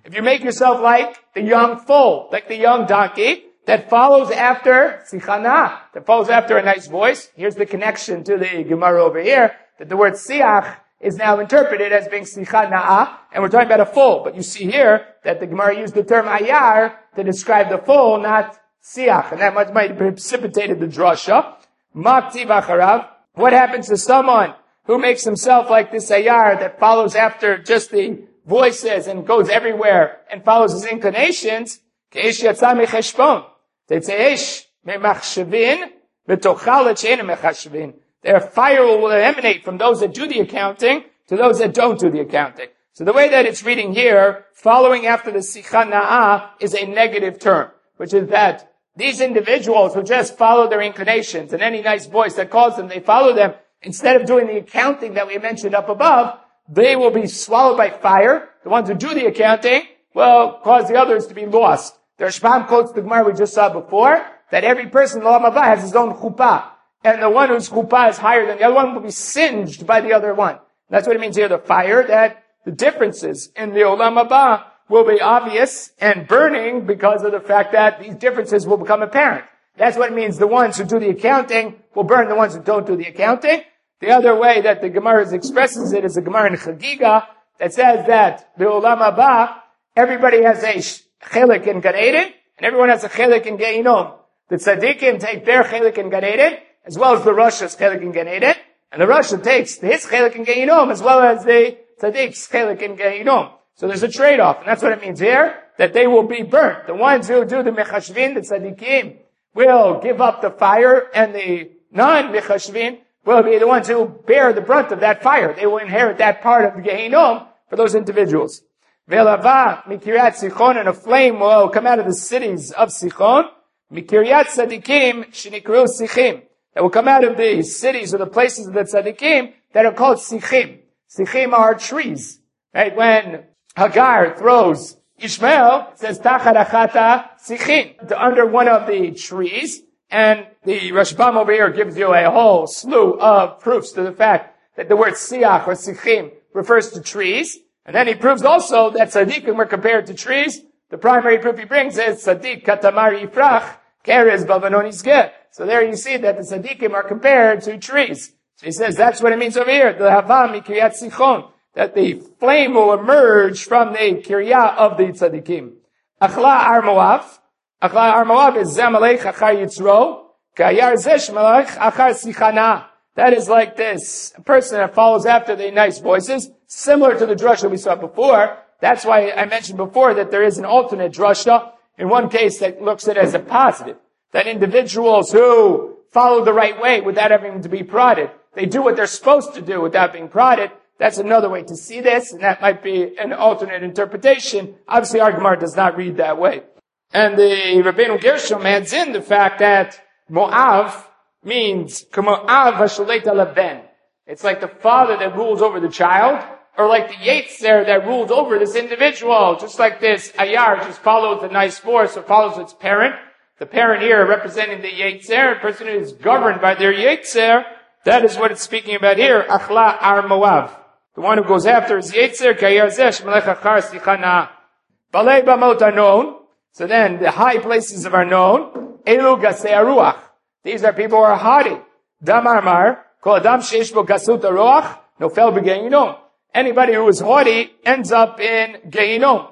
If you make yourself like the young foal, like the young donkey, that follows after sichana, that follows after a nice voice. Here's the connection to the Gemara over here, that the word siach is now interpreted as being sichana, and we're talking about a foal. But you see here that the Gemara used the term ayar to describe the foal, not siach, and that much might have precipitated the drasha. Maktiv acharav. What happens to someone who makes himself like this ayar that follows after just the voices and goes everywhere and follows his inclinations? Keish yatsa mecheshbon. Tetzeish memachshavin v'tochal etchein mechashvin. Their fire will emanate from those that do the accounting to those that don't do the accounting. So the way that it's reading here, following after the sichana is a negative term, which is that these individuals who just follow their inclinations and any nice voice that calls them, they follow them. Instead of doing the accounting that we mentioned up above, they will be swallowed by fire. The ones who do the accounting will cause the others to be lost. The Rashbam quotes the Gemara we just saw before, that every person in the Olam Haba has his own chuppah. And the one whose chuppah is higher than the other one will be singed by the other one. That's what it means here, the fire, that the differences in the Olam Haba will be obvious and burning because of the fact that these differences will become apparent. That's what it means. The ones who do the accounting will burn the ones who don't do the accounting. The other way that the Gemara expresses it is the Gemara in Chagiga that says that the Olam Haba, everybody has a chelik in Gan Eden, and everyone has a chelik in Gehinom. The tzaddikim take their chelik in Gan Eden, as well as the Rasha's chelik in Gan Eden, and the Rasha takes his chelik in Gehinom, as well as the tzaddik's chelik in Gehinom. So there's a trade-off, and that's what it means here, that they will be burnt. The ones who do the mechashvin, the tzaddikim, will give up the fire, and the non-mechashvin will be the ones who bear the brunt of that fire. They will inherit that part of the Gehinom for those individuals. Ve'lava mikiryat Sichon, and a flame will come out of the cities of Sichon. Mikiryat tzaddikim shenikru sichim, that will come out of the cities or the places of the tzaddikim that are called sichim. Sichim are trees. Right? When Hagar throws Ishmael, it says tachad achata sichim, under one of the trees. And the Rashbam over here gives you a whole slew of proofs to the fact that the word siach or sichim refers to trees. And then he proves also that tzaddikim were compared to trees. The primary proof he brings is tzaddik katamar yifrach kerez bavanon yizgeh. So there you see that the tzaddikim are compared to trees. So he says that's what it means over here. The hava mikiryat sichon, that the flame will emerge from the kiryah of the tzaddikim. Achla ar Moav. Achla ar Moav is zamalech achar yitzro. Kayar zesh malech achar sichana. That is like this. A person that follows after the nice voices, similar to the drasha we saw before. That's why I mentioned before that there is an alternate drasha. In one case that looks at it as a positive. That individuals who follow the right way without having to be prodded, they do what they're supposed to do without being prodded. That's another way to see this, and that might be an alternate interpretation. Obviously, our Gemara does not read that way. And the Rabbeinu Gershom adds in the fact that Moav means Moav hasholet alav ben. It's like the father that rules over the child, or like the Yetzer that rules over this individual. Just like this Ayar just follows the nice force or follows its parent. The parent here representing the Yetzer, a person who is governed by their Yetzer, that is what it's speaking about here. Achla ar Moav. The one who goes after is Yetzer, Kayar zesh melech achar sichana. Balei bamot are known. So then the high places of are known. Elu gasei aruach. These are people who are haughty. Damar mar, kol adam sheish bo gasut aruach, nofel b'gehinom. Anybody who is haughty ends up in Gehinom.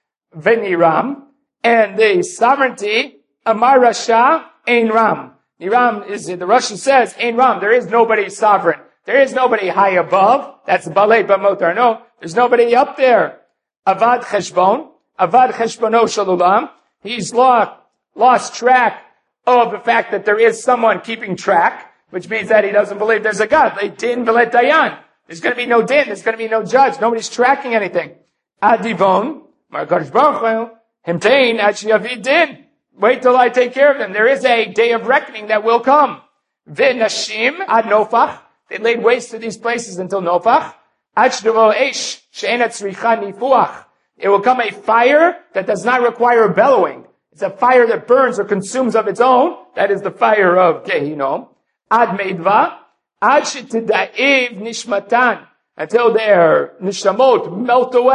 Veniram, and the sovereignty, Amar Rasha, Ein Ram. Niram is, the Russian says, Ein Ram, there is nobody sovereign. There is nobody high above. That's Balei Bamot Arno. There's nobody up there. Avad Cheshbon, Avad Cheshbono Shalulam. He's lost, lost track of the fact that there is someone keeping track, which means that he doesn't believe there's a God. They din v'let dayan. There's going to be no din. There's going to be no judge. Nobody's tracking anything. Adivon, Margaret Baruch Himtein, Achiavid din. Wait till I take care of them. There is a day of reckoning that will come. V'nashim ad Nofach. They laid waste to these places until Nofach. Achdevo eish she'enat tzricha nifuach. It will come a fire that does not require bellowing. It's a fire that burns or consumes of its own. That is the fire of Gehinom. Ad meidva. Ad shetida'iv nishmatan. Until their nishamot melt away.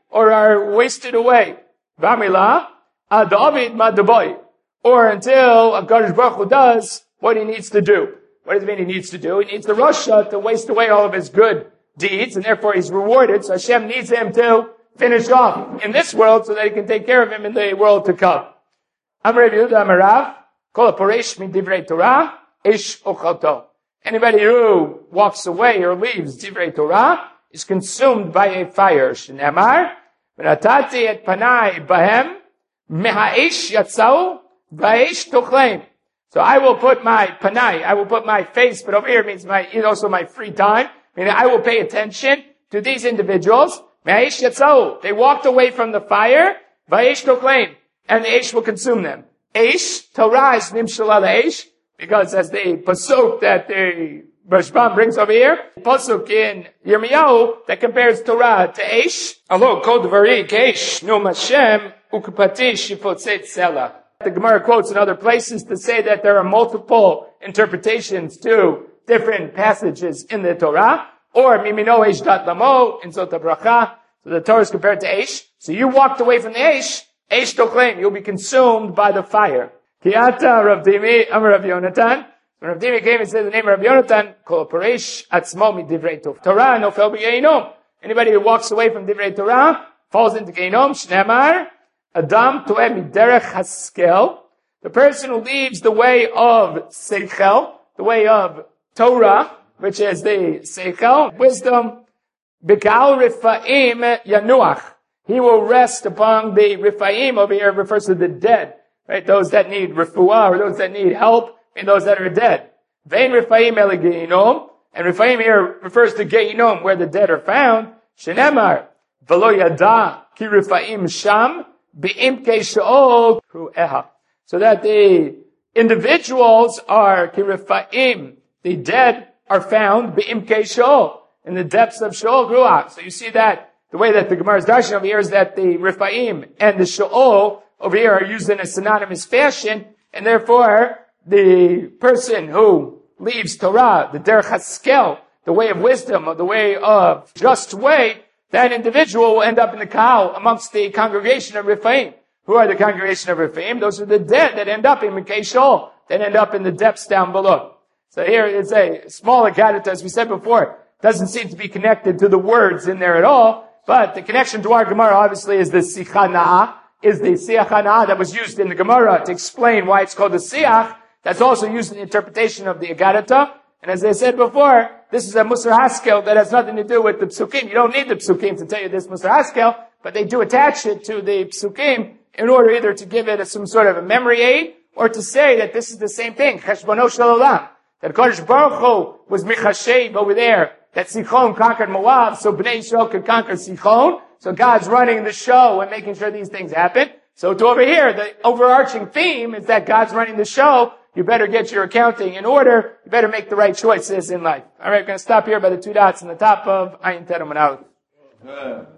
or are wasted away. V'amila, ad David madaboy. Or until HaKadosh Baruch Hu does what he needs to do. What does it mean he needs to do? He needs the Rasha to waste away all of his good deeds, and therefore he's rewarded. So Hashem needs him to finish off in this world so that he can take care of him in the world to come. Amar Rav Yehuda Amar Rav, kol haporesh midivrei Torah, ish ochalto. Anybody who walks away or leaves divrei Torah is consumed by a fire. Shneamar, v'natati et panai bahem, meha'esh yatzau, v'esh tochlem. So I will put my panai, I will put my face, but over here means my, also my free time. Meaning I will pay attention to these individuals. V'esh yatzau. They walked away from the fire, v'esh tochlem. And the Eish will consume them. Eish, Torah is nimshal al Eish, because as the pasuk that the Rashbam brings over here, pasuk in Yirmiyahu that compares Torah to Eish. Alo kol dvari keish num Hashem ukpati shifotzet sela. The Gemara quotes in other places to say that there are multiple interpretations to different passages in the Torah, or mimino Eish dat lamo in Zot HaBracha. So the Torah is compared to Eish. So you walked away from the Eish. Eish tochlem, you'll be consumed by the fire. Kiata Rav Dimi, Amar Rav Yonatan. When Rav Dimi came and said the name of Rav Yonatan, Kol Paresh Atzmo Midivrei Torah, Nofel B'Geinom. Anybody who walks away from Divrei Torah falls into Geinom. Shneamar, Adam Toeh Miderech Haskel. The person who leaves the way of Seichel, the way of Torah, which is the Seichel, wisdom, B'Kal Rifa'im Yanuach. He will rest upon the Rifaim. Over here refers to the dead, right? Those that need refuah, or those that need help, and those that are dead. Vein Rifaim ele Geinom, and Rifaim here refers to Geinom, where the dead are found. Shenemar, v'lo yada ki Rifaim sham, be'imke she'ol kru'eha. So that the individuals are ki Rifaim, the dead are found, be'imke she'ol, in the depths of she'ol kru'ah. So you see that the way that the Gemara's darshan over here is that the Rifaim and the She'ol over here are used in a synonymous fashion, and therefore the person who leaves Torah, the Derech HaSkel, the way of wisdom, or the way of just way, that individual will end up in the Kal amongst the congregation of Rifaim. Who are the congregation of Rifaim? Those are the dead that end up in Mikei She'ol, that end up in the depths down below. So here it's a small Agadata, as we said before, doesn't seem to be connected to the words in there at all. But the connection to our Gemara obviously is the Sichana, is the Siachana that was used in the Gemara to explain why it's called the Siach. That's also used in the interpretation of the Agadata. And as I said before, this is a Musar Haskel that has nothing to do with the Psukim. You don't need the Psukim to tell you this Musar Haskel, but they do attach it to the Psukim in order either to give it a, some sort of a memory aid, or to say that this is the same thing, Cheshbono Shel Olam. That Kodesh Baruch Hu was Michashev over there, that Sichon conquered Moab, so Bnei Yisrael could conquer Sichon. So God's running the show and making sure these things happen. So to over here, the overarching theme is that God's running the show. You better get your accounting in order. You better make the right choices in life. All right, we're going to stop here by the two dots in the top of Ayin Terem and Aleph.